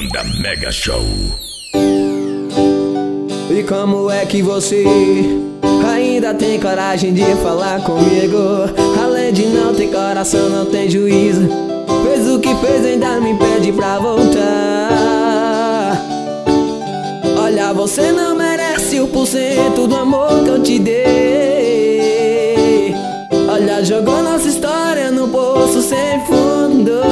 Banda Mega Show. E como é que você ainda tem coragem de falar comigo? Além de não ter coração, não tem juízo. Fez o que fez, ainda me pede pra voltar. Olha, você não merece 1% do amor que eu te dei. Olha, jogou nossa história no poço sem fundo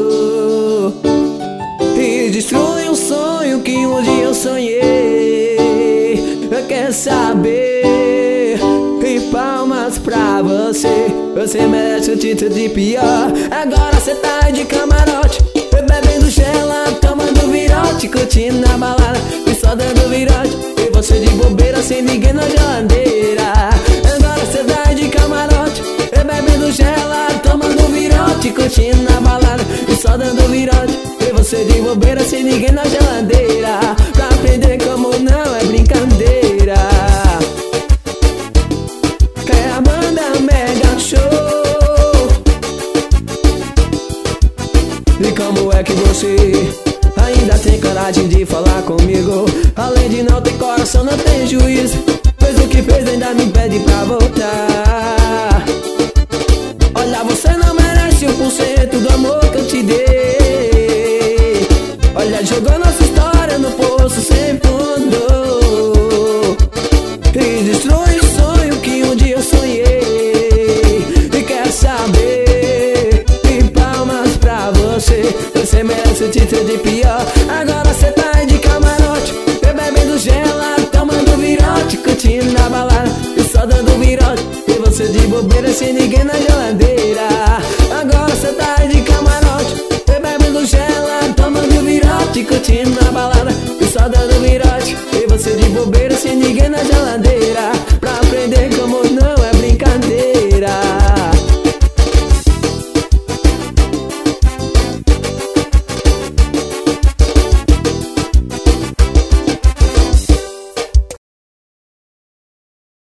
e destruiu um sonho que um dia eu sonhei. Quer saber? E palmas pra você. Você merece o título de pior. Agora cê tá de camarote, bebendo gela, tomando virote, curtindo na balada e só dando virote. E você de bobeira sem ninguém na geladeira. Agora cê tá de camarote, bebendo gela, tomando virote, curtindo na balada e só dando virote. E você de bobeira sem ninguém na geladeira. Pra aprender como não é brincadeira. É a Banda Mega Show. E como é que você ainda tem coragem de falar comigo? Além de não ter coração, não tem juízo. Fez o que fez, ainda me pede pra voltar. Olha, você não merece 1% do amor que eu te dei. Olha, jogou nossa história no poço sem fundo e destrói o sonho que um dia eu sonhei. E quer saber? E palmas pra você. Você merece o título de pior. Agora cê tá de camarote, bebendo gela, tomando virote, curtindo na balada e só dando virote. E você de bobeira sem ninguém na geladeira. Agora cê tá de camarote, bebendo gela, tomando virote, curtindo na balada e só dando virote.